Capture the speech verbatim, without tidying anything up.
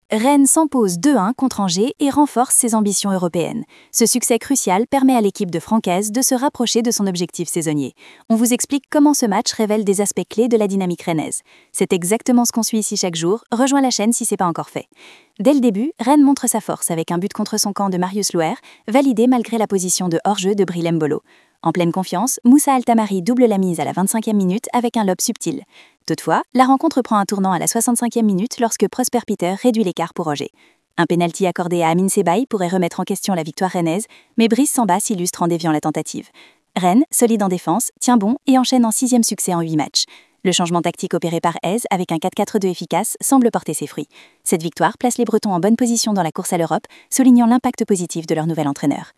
Rennes s'impose deux un contre Angers et renforce ses ambitions européennes. Ce succès crucial permet à l'équipe de Francaise de se rapprocher de son objectif saisonnier. On vous explique comment ce match révèle des aspects clés de la dynamique rennaise. C'est exactement ce qu'on suit ici chaque jour. Rejoins la chaîne si ce n'est pas encore fait. Dès le début, Rennes montre sa force avec un but contre son camp de Marius Louer, validé malgré la position de hors-jeu de Bril Mbolo. En pleine confiance, Moussa Altamari double la mise à la vingt-cinquième minute avec un lob subtil. Toutefois, la rencontre prend un tournant à la soixante-cinquième minute lorsque Prosper Peter réduit l'écart pour Angers. Un pénalty accordé à Amine Sebaï pourrait remettre en question la victoire rennaise, mais Brice Samba s'illustre en déviant la tentative. Rennes, solide en défense, tient bon et enchaîne en sixième succès en huit matchs. Le changement tactique opéré par Hez avec un quatre quatre deux efficace semble porter ses fruits. Cette victoire place les Bretons en bonne position dans la course à l'Europe, soulignant l'impact positif de leur nouvel entraîneur.